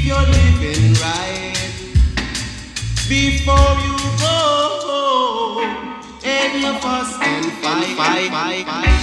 you're living right before you go and you fuss and fight.